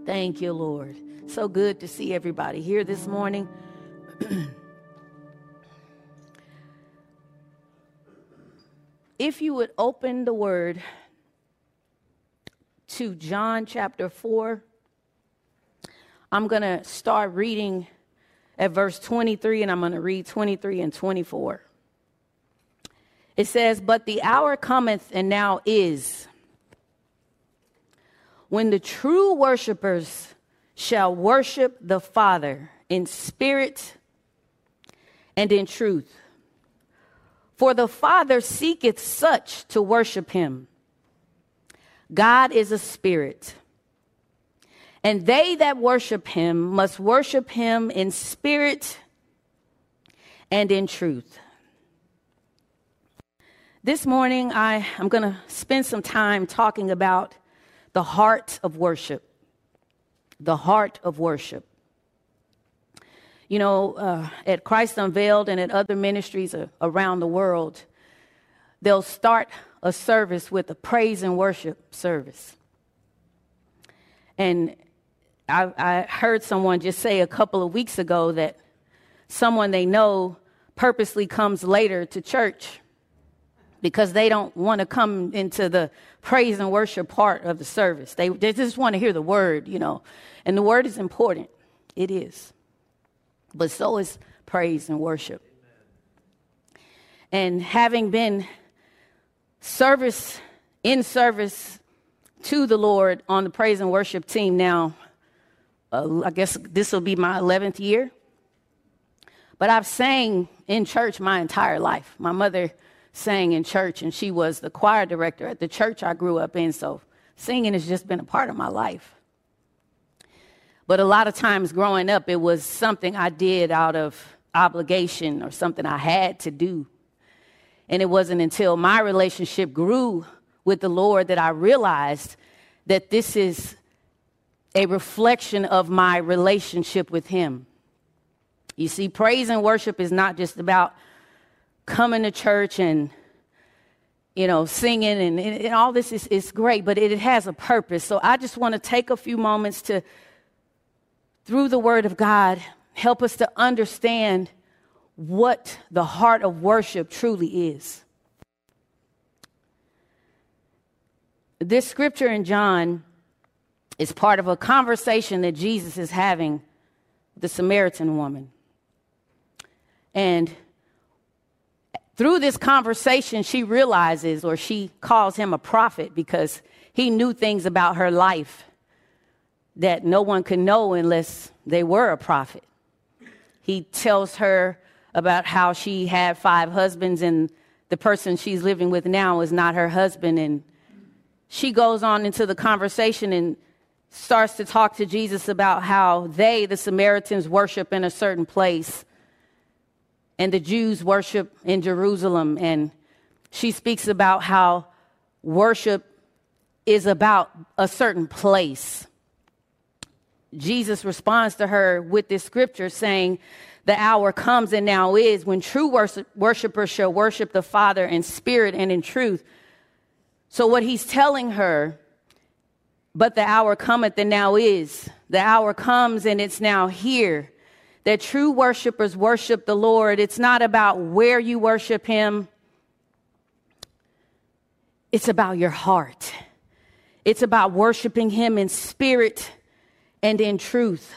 Thank you, Lord. So good to see everybody here this morning. If you would open the word to John chapter 4, I'm going to start reading at verse 23, and I'm going to read 23 and 24. It says, "But the hour cometh, and now is, when the true worshipers shall worship the Father in spirit and in truth. For the Father seeketh such to worship him. God is a spirit, and they that worship him must worship him in spirit and in truth." This morning, I'm going to spend some time talking about the heart of worship. The heart of worship. You know, at Christ Unveiled and at other ministries around the world, they'll start a service with a praise and worship service. And I heard someone just say a couple of weeks ago that someone they know purposely comes later to church because they don't want to come into the praise and worship part of the service. They just want to hear the word, you know. And the word is important. It is. But so is praise and worship. And having been in service to the Lord on the praise and worship team now, I guess this will be my 11th year. But I've sang in church my entire life. My mother sang in church, and she was the choir director at the church I grew up in, so singing has just been a part of my life. But a lot of times growing up, it was something I did out of obligation or something I had to do. And it wasn't until my relationship grew with the Lord that I realized that this is a reflection of my relationship with him. You see, praise and worship is not just about coming to church and, you know, singing and all this is great, but it has a purpose. So I just want to take a few moments to, through the word of God, help us to understand what the heart of worship truly is. This scripture in John is part of a conversation that Jesus is having with the Samaritan woman. And through this conversation, she realizes, or she calls him a prophet, because he knew things about her life that no one could know unless they were a prophet. He tells her about how she had 5 husbands and the person she's living with now is not her husband. And she goes on into the conversation and starts to talk to Jesus about how they, the Samaritans, worship in a certain place, and the Jews worship in Jerusalem. And she speaks about how worship is about a certain place. Jesus responds to her with this scripture saying, "The hour comes and now is when true worshipers shall worship the Father in spirit and in truth." So what he's telling her, but the hour cometh and now is. The hour comes and it's now here. That true worshipers worship the Lord. It's not about where you worship him. It's about your heart. It's about worshiping him in spirit and in truth.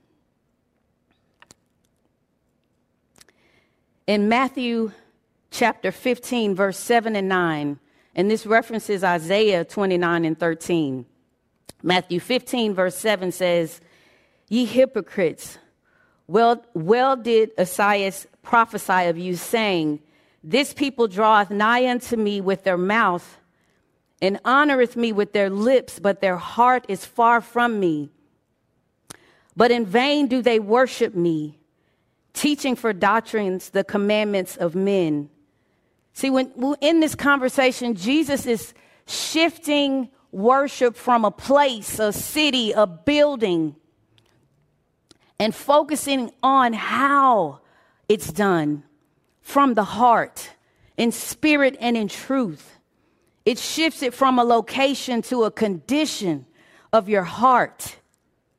In Matthew chapter 15, verse 7 and 9, and this references Isaiah 29 and 13. Matthew 15, verse 7 says, "Ye hypocrites, well did Esaias prophesy of you, saying, This people draweth nigh unto me with their mouth, and honoreth me with their lips, but their heart is far from me. But in vain do they worship me, teaching for doctrines the commandments of men." See, when in this conversation, Jesus is shifting worship from a place, a city, a building, and focusing on how it's done from the heart, in spirit and in truth. It shifts it from a location to a condition of your heart.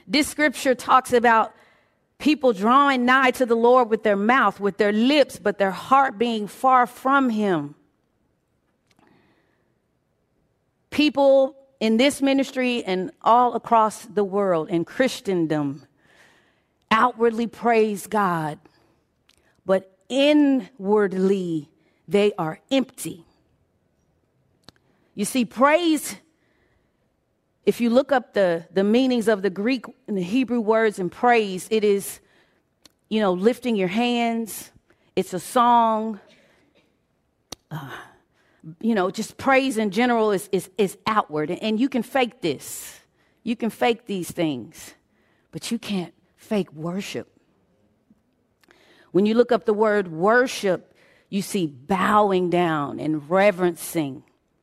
This scripture talks about people drawing nigh to the Lord with their mouth, with their lips, but their heart being far from him. People in this ministry and all across the world in Christendom outwardly praise God, but inwardly they are empty. You see, praise, if you look up the meanings of the Greek and the Hebrew words in praise, it is, lifting your hands. It's a song. Just praise in general is outward. And you can fake this. You can fake these things, but you can't fake worship. When you look up the word worship, you see bowing down and reverencing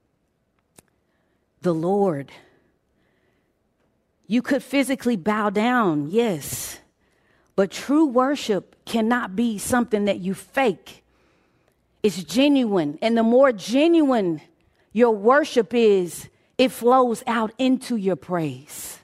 the Lord. You could physically bow down, yes, but true worship cannot be something that you fake. It's genuine, and the more genuine your worship is, it flows out into your praise.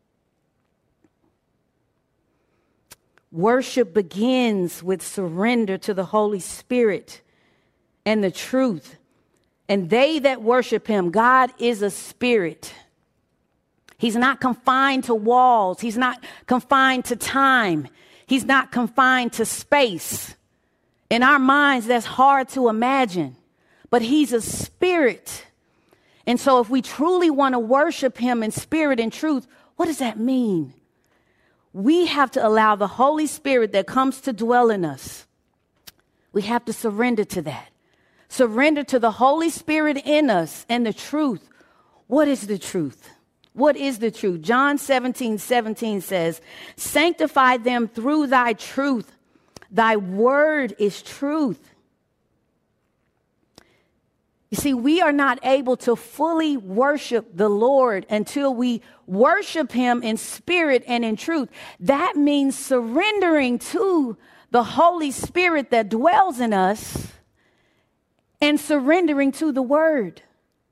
Worship begins with surrender to the Holy Spirit and the truth. And they that worship him, God is a spirit. He's not confined to walls. He's not confined to time. He's not confined to space. In our minds, that's hard to imagine. But he's a spirit. And so if we truly want to worship him in spirit and truth, what does that mean? We have to allow the Holy Spirit that comes to dwell in us. We have to surrender to that. Surrender to the Holy Spirit in us and the truth. What is the truth? What is the truth? John 17:17 says, sanctify them through thy truth. Thy word is truth. You see, we are not able to fully worship the Lord until we worship him in spirit and in truth. That means surrendering to the Holy Spirit that dwells in us and surrendering to the word.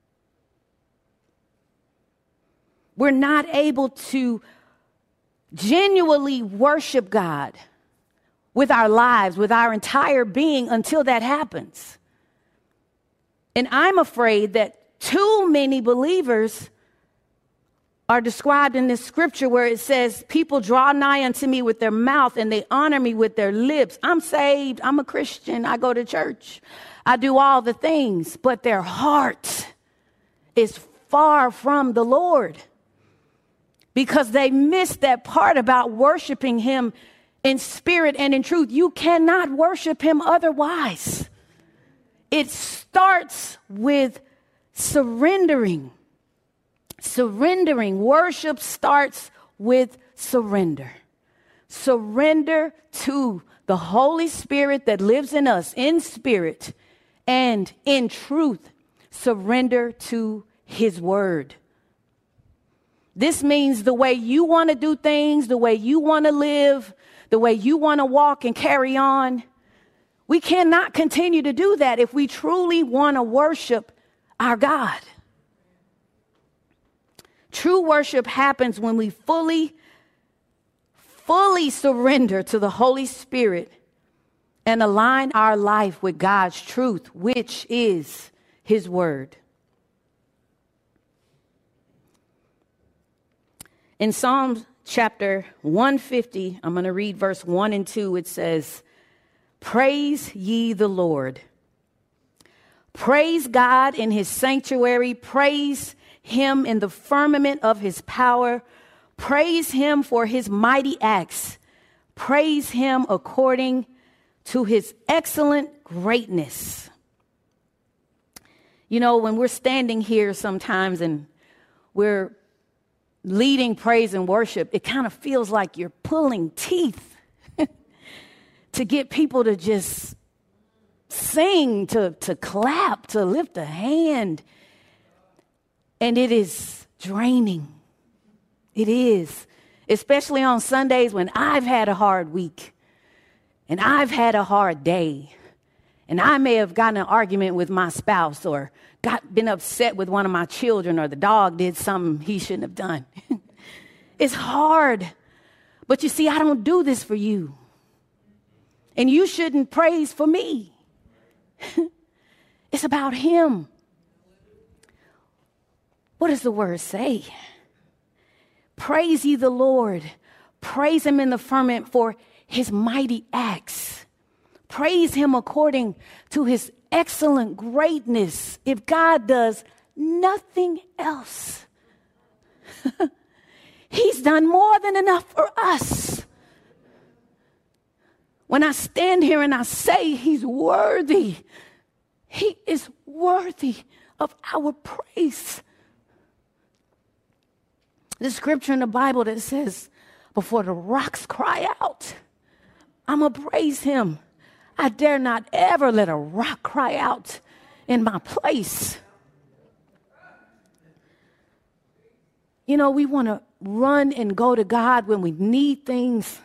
We're not able to genuinely worship God with our lives, with our entire being until that happens. And I'm afraid that too many believers are described in this scripture where it says, people draw nigh unto me with their mouth and they honor me with their lips. I'm saved. I'm a Christian. I go to church. I do all the things, but their heart is far from the Lord because they missed that part about worshiping him in spirit and in truth. You cannot worship him otherwise. It starts with surrendering. Surrendering. Worship starts with surrender. Surrender to the Holy Spirit that lives in us in spirit and in truth. Surrender to his word. This means the way you want to do things, the way you want to live, the way you want to walk and carry on. We cannot continue to do that if we truly want to worship our God. True worship happens when we fully surrender to the Holy Spirit and align our life with God's truth, which is his word. In Psalm chapter 150, I'm going to read verse 1 and 2. It says, praise ye the Lord. Praise God in his sanctuary. Praise him in the firmament of his power. Praise him for his mighty acts. Praise him according to his excellent greatness. You know, when we're standing here sometimes and we're leading praise and worship, it kind of feels like you're pulling teeth to get people to just sing, to clap, to lift a hand. And it is draining. It is. Especially on Sundays when I've had a hard week and I've had a hard day. And I may have gotten an argument with my spouse or been upset with one of my children or the dog did something he shouldn't have done. It's hard But you see, I don't do this for you. And you shouldn't praise for me. It's about him. What does the word say? Praise ye the Lord. Praise him in the firmament for his mighty acts. Praise him according to his excellent greatness. If God does nothing else, he's done more than enough for us. When I stand here and I say he's worthy, he is worthy of our praise. The scripture in the Bible that says, before the rocks cry out, I'm going to praise him. I dare not ever let a rock cry out in my place. You know, we want to run and go to God when we need things,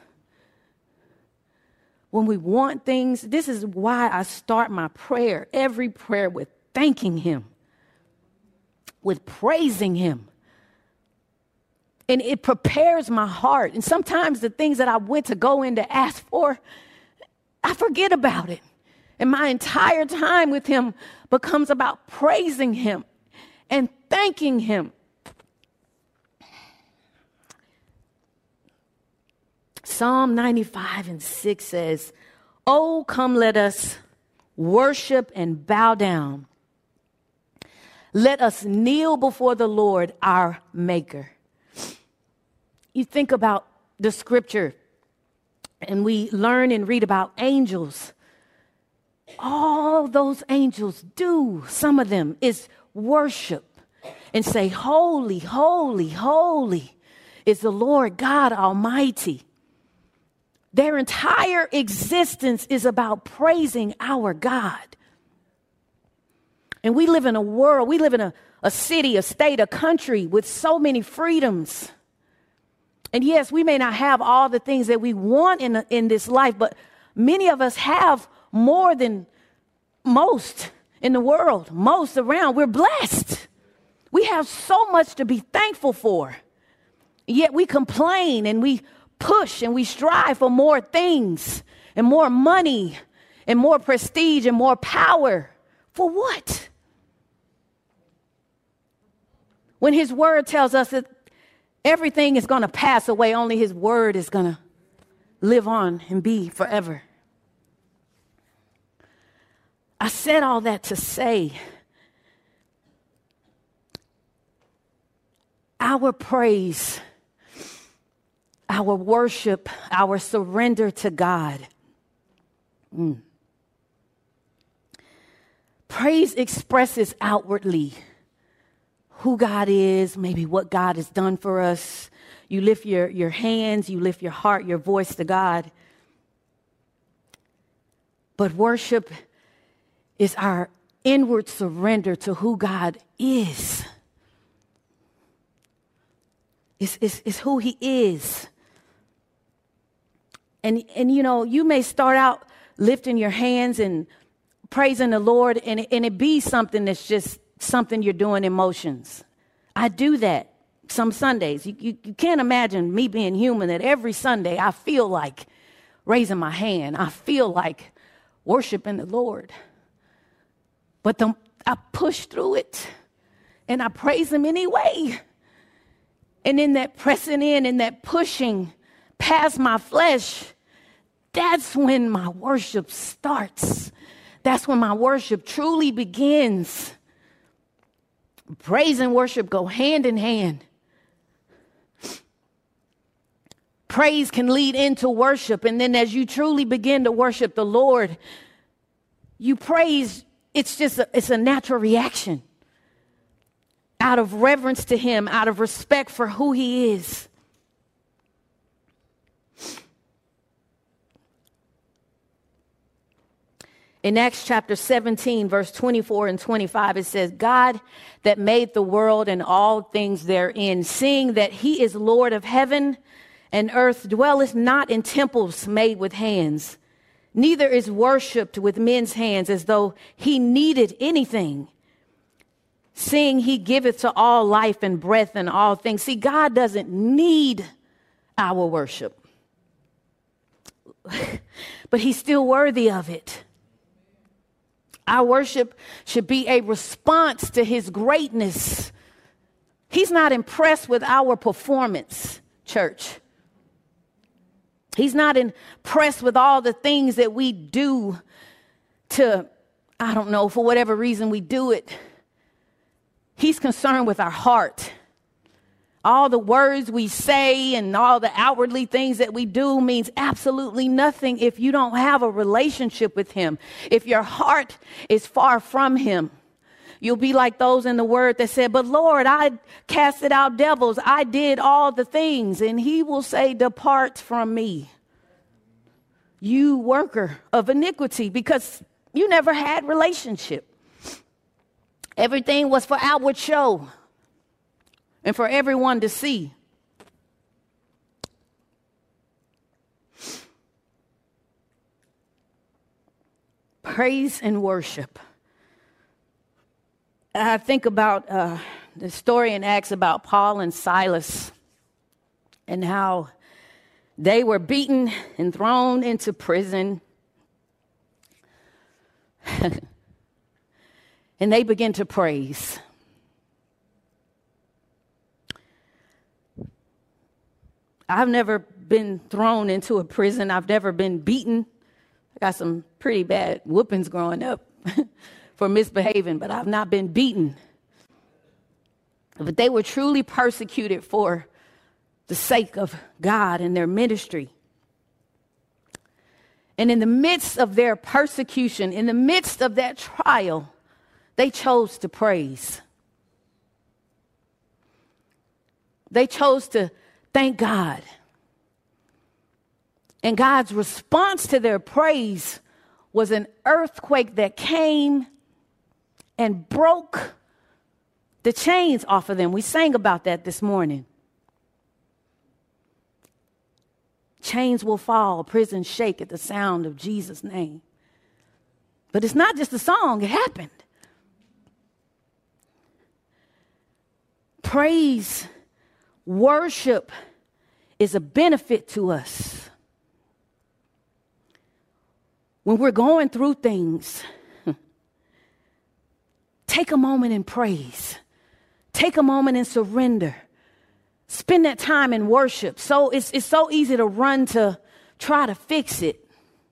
when we want things. This is why I start my prayer, every prayer, with thanking him, with praising him. And it prepares my heart. And sometimes the things that I went to go in to ask for, I forget about it. And my entire time with him becomes about praising him and thanking him. Psalm 95:6 says, "Oh, come let us worship and bow down. Let us kneel before the Lord, our Maker." You think about the scripture and we learn and read about angels. All those angels do, some of them, is worship and say, "Holy, holy, holy is the Lord God Almighty." Their entire existence is about praising our God. And we live in a world, we live in a city, a state, a country with so many freedoms. And yes, we may not have all the things that we want in this life, but many of us have more than most in the world, most around. We're blessed. We have so much to be thankful for. Yet we complain and we push and we strive for more things and more money and more prestige and more power. For what? When his word tells us that everything is going to pass away, only his word is going to live on and be forever. I said all that to say our praise, our worship, our surrender to God. Praise expresses outwardly who God is, maybe what God has done for us. You lift your hands, you lift your heart, your voice to God. But worship is our inward surrender to who God is. It's who he is. And you know, you may start out lifting your hands and praising the Lord, and it be something that's just something you're doing in motions. I do that some Sundays. You can't imagine me being human that every Sunday I feel like raising my hand. I feel like worshiping the Lord. But I push through it and I praise him anyway. And in that pressing in that pushing past my flesh, that's when my worship starts. That's when my worship truly begins. Praise and worship go hand in hand. Praise can lead into worship. And then as you truly begin to worship the Lord, you praise. It's a natural reaction out of reverence to him, out of respect for who he is. In Acts chapter 17, verse 24 and 25, it says, "God that made the world and all things therein, seeing that he is Lord of heaven and earth, dwelleth not in temples made with hands, neither is worshipped with men's hands as though he needed anything, seeing he giveth to all life and breath and all things." See, God doesn't need our worship. but he's still worthy of it. Our worship should be a response to his greatness. He's not impressed with our performance, church. He's not impressed with all the things that we do to, I don't know, for whatever reason we do it. He's concerned with our heart. All the words we say and all the outwardly things that we do means absolutely nothing if you don't have a relationship with him. If your heart is far from him, you'll be like those in the word that said, but Lord, I casted out devils. I did all the things. And he will say, depart from me, you worker of iniquity, because you never had relationship. Everything was for outward show and for everyone to see. Praise and worship. I think about the story in Acts about Paul and Silas and how they were beaten and thrown into prison. And they began to praise. I've never been thrown into a prison. I've never been beaten. I got some pretty bad whoopings growing up for misbehaving, but I've not been beaten. But they were truly persecuted for the sake of God and their ministry. And in the midst of their persecution, in the midst of that trial, they chose to praise. They chose to thank God. And God's response to their praise was an earthquake that came and broke the chains off of them. We sang about that this morning. Chains will fall, prisons shake at the sound of Jesus' name. But it's not just a song, it happened. Praise, worship is a benefit to us. When we're going through things, take a moment and praise. Take a moment and surrender. Spend that time in worship. So it's so easy to run to try to fix it,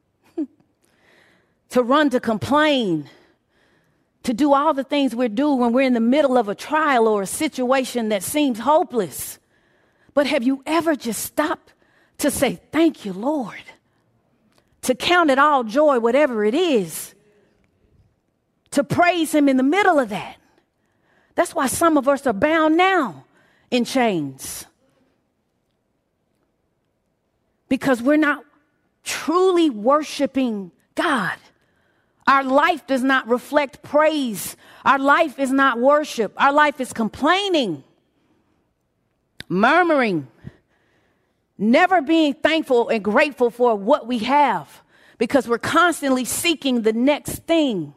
to run to complain, to do all the things we do when we're in the middle of a trial or a situation that seems hopeless. But have you ever just stopped to say, thank you, Lord? To count it all joy, whatever it is. To praise him in the middle of that. That's why some of us are bound now in chains. Because we're not truly worshiping God. Our life does not reflect praise. Our life is not worship. Our life is complaining, murmuring, never being thankful and grateful for what we have because we're constantly seeking the next thing.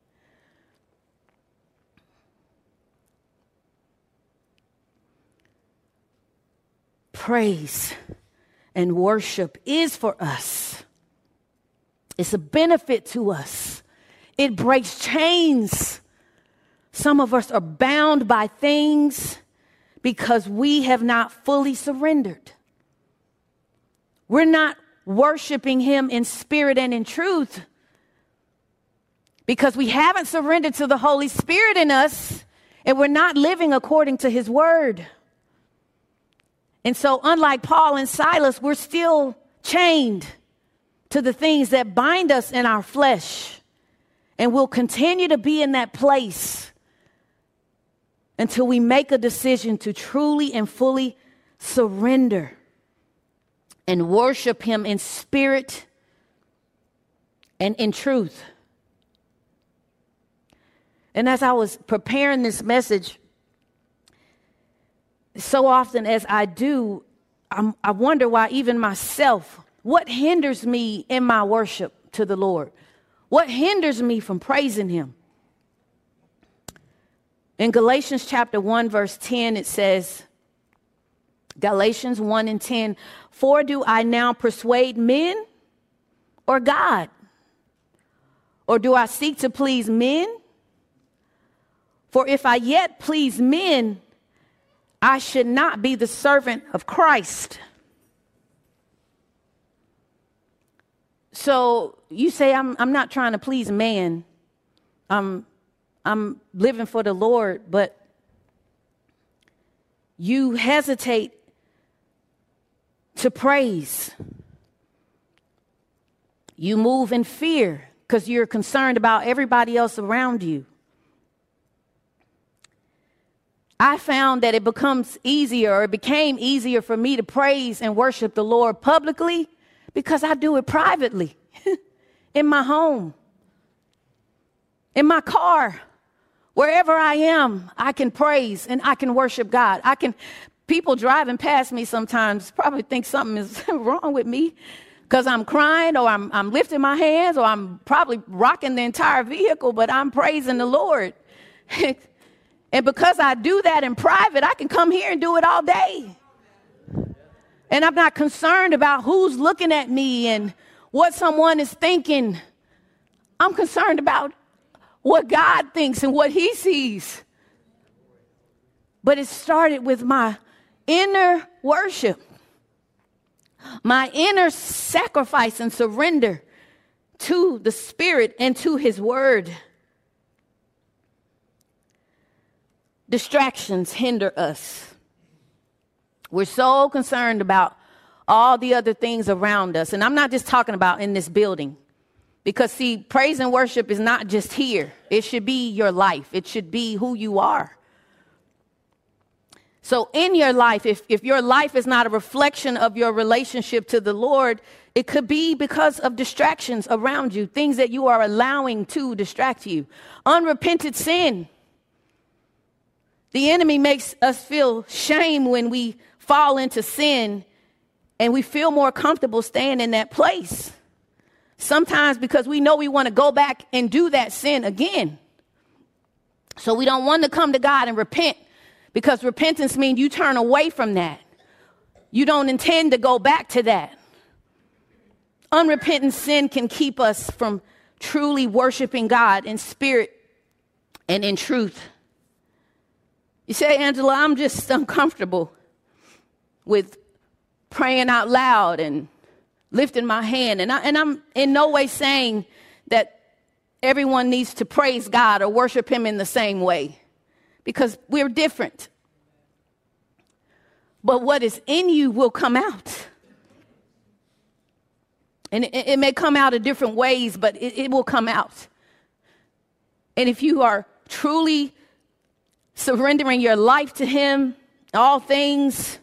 Praise and worship is for us. It's a benefit to us. It breaks chains. Some of us are bound by things because we have not fully surrendered. We're not worshiping him in spirit and in truth because we haven't surrendered to the Holy Spirit in us and we're not living according to his word. And so unlike Paul and Silas, we're still chained to the things that bind us in our flesh. And we'll continue to be in that place until we make a decision to truly and fully surrender and worship him in spirit and in truth. And as I was preparing this message, so often as I do, I wonder why even myself, what hinders me in my worship to the Lord? What hinders me from praising him? In Galatians chapter 1, verse 10, it says, Galatians 1 and 10, for do I now persuade men or God? Or do I seek to please men? For if I yet please men, I should not be the servant of Christ. So you say, I'm not trying to please man. I'm living for the Lord, but you hesitate to praise. You move in fear because you're concerned about everybody else around you. I found that it became easier for me to praise and worship the Lord publicly because I do it privately in my home, in my car, wherever I am. I can praise and I can worship God. People driving past me sometimes probably think something is wrong with me because I'm crying or I'm lifting my hands or I'm probably rocking the entire vehicle, but I'm praising the Lord. And because I do that in private, I can come here and do it all day. And I'm not concerned about who's looking at me and what someone is thinking. I'm concerned about what God thinks and what he sees. But it started with my inner worship, my inner sacrifice and surrender to the Spirit and to his word. Distractions hinder us. We're so concerned about all the other things around us. And I'm not just talking about in this building. Because, see, praise and worship is not just here. It should be your life. It should be who you are. So in your life, if your life is not a reflection of your relationship to the Lord, it could be because of distractions around you, things that you are allowing to distract you. Unrepented sin. The enemy makes us feel shame when we fall into sin, and we feel more comfortable staying in that place. Sometimes because we know we want to go back and do that sin again. So we don't want to come to God and repent, because repentance means you turn away from that. You don't intend to go back to that. Unrepentant sin can keep us from truly worshiping God in spirit and in truth. You say, Angela, I'm just uncomfortable with praying out loud and lifting my hand. And I'm in no way saying that everyone needs to praise God or worship him in the same way, because we're different. But what is in you will come out. And it may come out in different ways, but it will come out. And if you are truly surrendering your life to him, all things,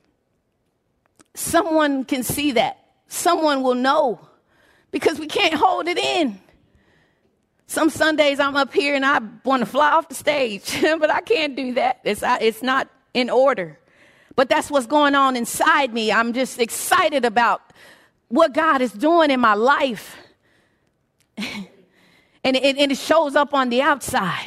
someone can see that. Someone will know, because we can't hold it in. Some Sundays I'm up here and I want to fly off the stage, but I can't do that. It's not in order. But that's what's going on inside me. I'm just excited about what God is doing in my life. And it shows up on the outside.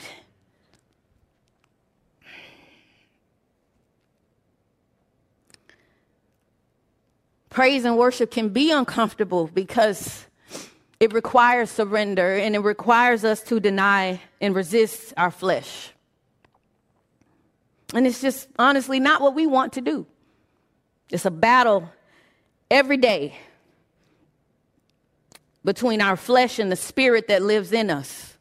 Praise and worship can be uncomfortable because it requires surrender, and it requires us to deny and resist our flesh. And it's just honestly not what we want to do. It's a battle every day between our flesh and the spirit that lives in us.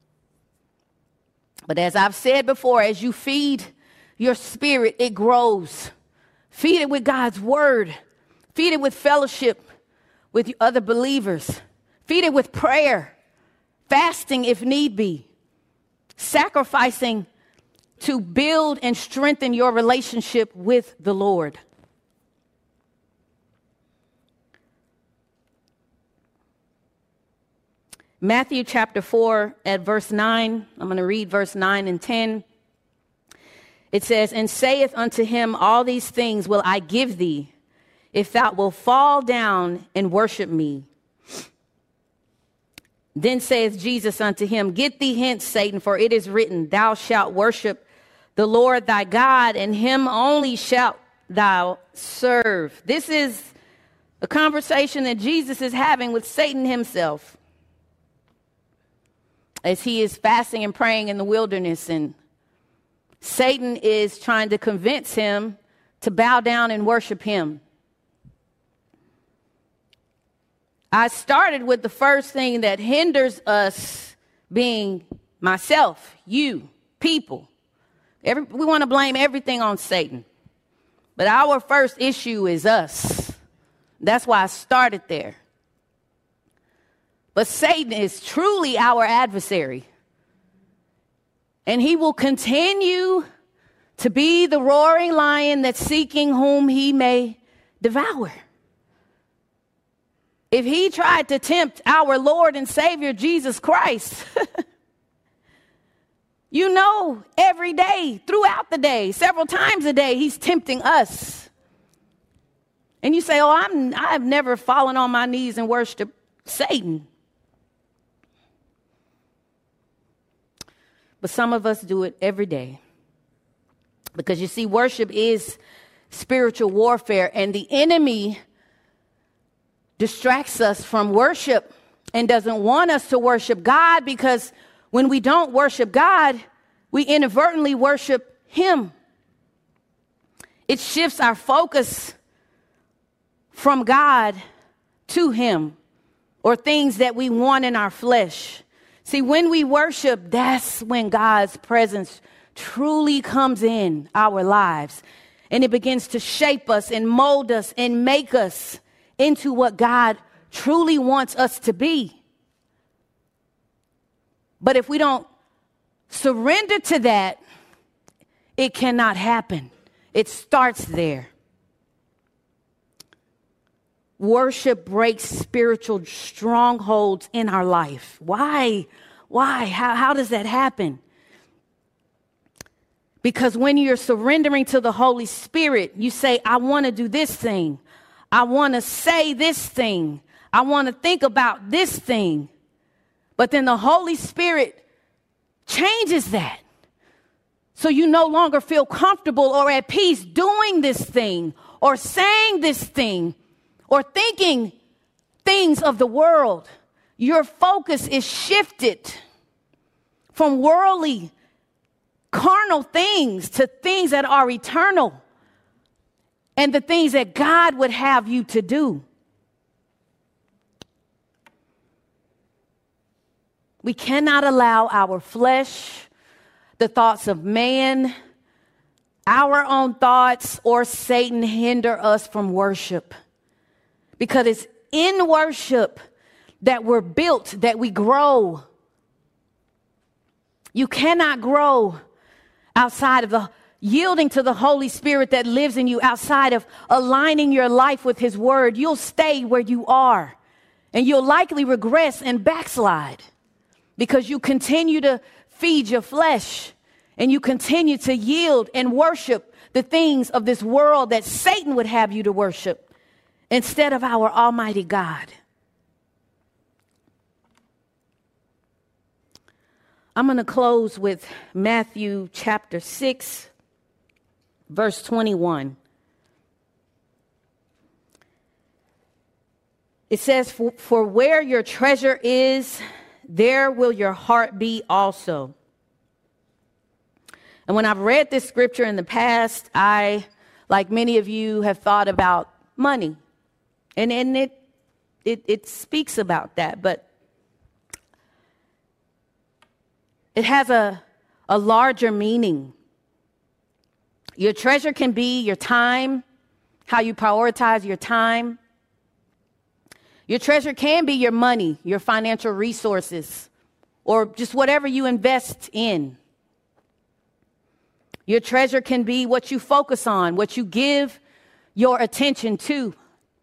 But as I've said before, as you feed your spirit, it grows. Feed it with God's word. Feed it with fellowship with other believers. Feed it with prayer, fasting if need be, sacrificing to build and strengthen your relationship with the Lord. Matthew chapter 4 at verse 9, I'm going to read verse 9 and 10. It says, "And saith unto him, all these things will I give thee, if thou wilt fall down and worship me. Then saith Jesus unto him, Get thee hence, Satan, for it is written, Thou shalt worship the Lord thy God, and him only shalt thou serve." This is A conversation that Jesus is having with Satan himself as he is fasting and praying in the wilderness, and Satan is trying to convince him to bow down and worship him. I started with the first thing that hinders us being myself, you, people. We want to blame everything on Satan. But our first issue is us. That's why I started there. But Satan is truly our adversary. And he will continue to be the roaring lion that's seeking whom he may devour. If he tried to tempt our Lord and Savior Jesus Christ, you know, every day, throughout the day, several times a day, he's tempting us. And you say, oh, I've never fallen on my knees and worshiped Satan. But some of us do it every day. Because you see, worship is spiritual warfare, and the enemy distracts us from worship and doesn't want us to worship God, because when we don't worship God, we inadvertently worship him. It shifts our focus from God to him, or things that we want in our flesh. See, when we worship, that's when God's presence truly comes in our lives, and it begins to shape us and mold us and make us into what God truly wants us to be. But if we don't surrender to that, it cannot happen. It starts there. Worship breaks spiritual strongholds in our life. Why? How does that happen? Because when you're surrendering to the Holy Spirit, you say, I want to do this thing. I want to say this thing. I want to think about this thing. But then the Holy Spirit changes that. So you no longer feel comfortable or at peace doing this thing or saying this thing or thinking things of the world. Your focus is shifted from worldly, carnal things to things that are eternal and the things that God would have you to do. We cannot allow our flesh, the thoughts of man, our own thoughts, or Satan hinder us from worship. Because it's in worship that we're built, that we grow. You cannot grow outside of the yielding to the Holy Spirit that lives in you, outside of aligning your life with his word. You'll stay where you are, and you'll likely regress and backslide because you continue to feed your flesh and you continue to yield and worship the things of this world that Satan would have you to worship instead of our Almighty God. I'm going to close with Matthew chapter 6, verse 21. It says, for where your treasure is, there will your heart be also. And when I've read this scripture in the past, I, like many of you, have thought about money. And it speaks about that, but it has a larger meaning. Your treasure can be your time, how you prioritize your time. Your treasure can be your money, your financial resources, or just whatever you invest in. Your treasure can be what you focus on, what you give your attention to.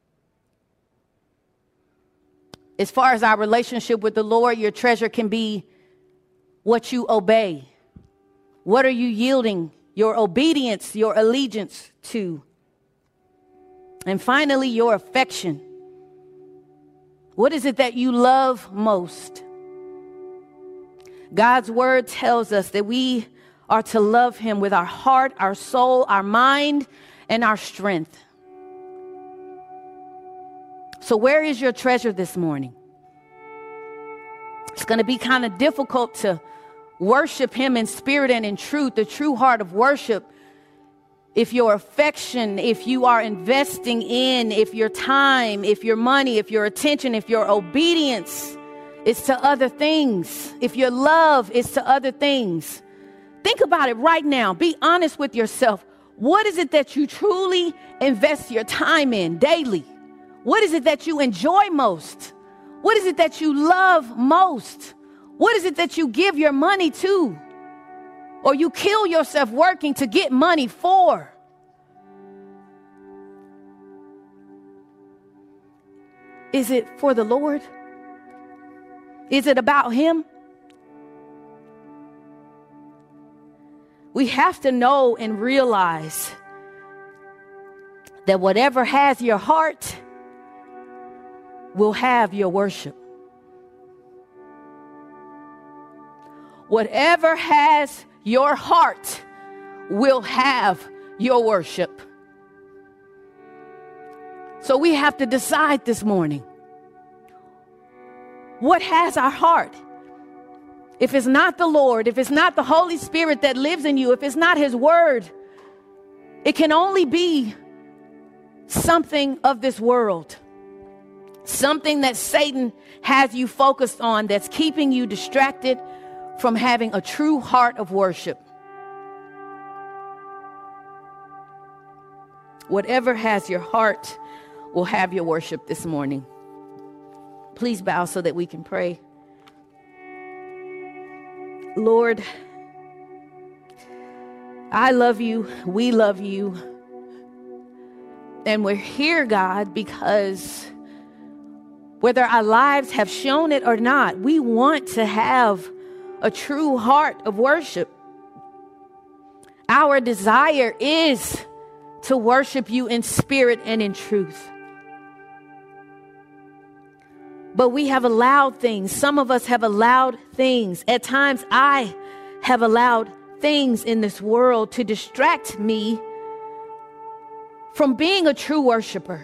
As far as our relationship with the Lord, your treasure can be what you obey. What are you yielding your obedience, your allegiance to? And finally, your affection. What is it that you love most? God's word tells us that we are to love him with our heart, our soul, our mind, and our strength. So where is your treasure this morning? It's going to be kind of difficult to worship him in spirit and in truth, the true heart of worship, if your affection, if you are investing in, if your time, if your money, if your attention, if your obedience is to other things, if your love is to other things. Think about it right now. Be honest with yourself. What is it that you truly invest your time in daily? What is it that you enjoy most? What is it that you love most? What is it that you give your money to? Or you kill yourself working to get money for? Is it for the Lord? Is it about him? We have to know and realize that whatever has your heart will have your worship. Whatever has your heart will have your worship. So we have to decide this morning, what has our heart? If it's not the Lord, if it's not the Holy Spirit that lives in you, if it's not his word, it can only be something of this world. Something that Satan has you focused on that's keeping you distracted from having a true heart of worship. Whatever has your heart will have your worship this morning. Please bow so that we can pray. Lord, I love you. We love you. And we're here, God, because whether our lives have shown it or not, we want to have a true heart of worship. Our desire is to worship you in spirit and in truth. But we have allowed things. Some of us have allowed things. At times, I have allowed things in this world to distract me from being a true worshiper.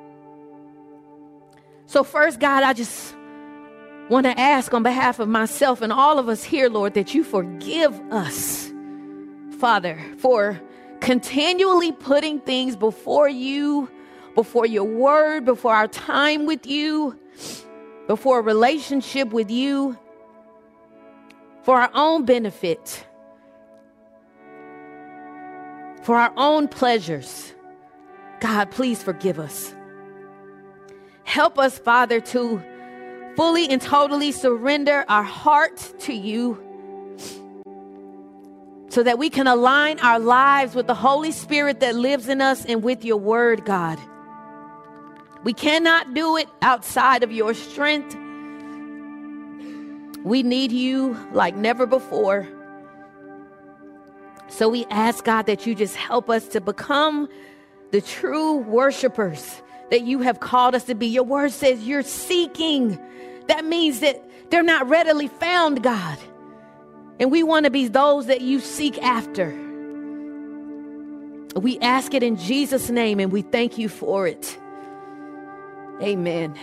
So first, God, I just want to ask on behalf of myself and all of us here, Lord, that you forgive us, Father, for continually putting things before you, before your word, before our time with you, before a relationship with you, for our own benefit, for our own pleasures. God, please forgive us. Help us, Father, to fully and totally surrender our heart to you so that we can align our lives with the Holy Spirit that lives in us and with your word, God. We cannot do it outside of your strength. We need you like never before. So we ask, God, that you just help us to become the true worshipers that you have called us to be. Your word says you're seeking. That means that they're not readily found, God. And we want to be those that you seek after. We ask it in Jesus' name, and we thank you for it. Amen.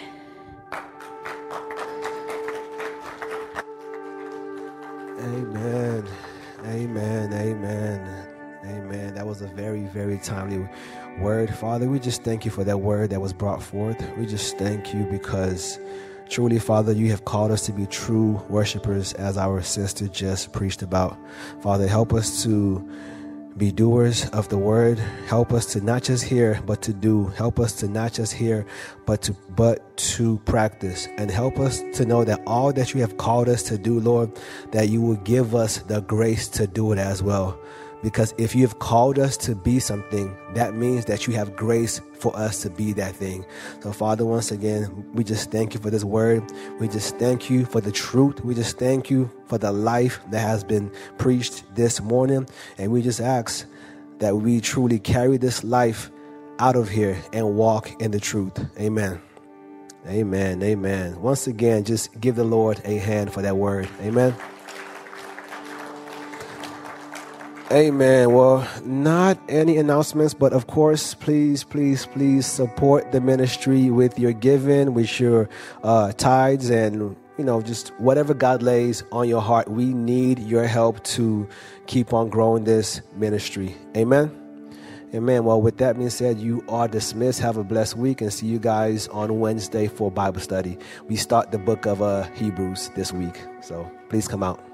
Amen. Amen. Amen. Amen. That was a very, very timely word. Father, we just thank you for that word that was brought forth. We just thank you because truly, Father, you have called us to be true worshipers, as our sister just preached about. Father, help us to be doers of the word. Help us to not just hear, but to do. Help us to not just hear, but to practice. And help us to know that all that you have called us to do, Lord, that you will give us the grace to do it as well. Because if you have called us to be something, that means that you have grace for us to be that thing. So, Father, once again, we just thank you for this word. We just thank you for the truth. We just thank you for the life that has been preached this morning. And we just ask that we truly carry this life out of here and walk in the truth. Amen. Amen. Amen. Once again, just give the Lord a hand for that word. Amen. Amen. Well, not any announcements, but of course, please support the ministry with your giving, with your tithes, and just whatever God lays on your heart. We need your help to keep on growing this ministry. Amen. Amen. Well, with that being said, you are dismissed. Have a blessed week, and see you guys on Wednesday for Bible study. We start the book of Hebrews this week, so please come out.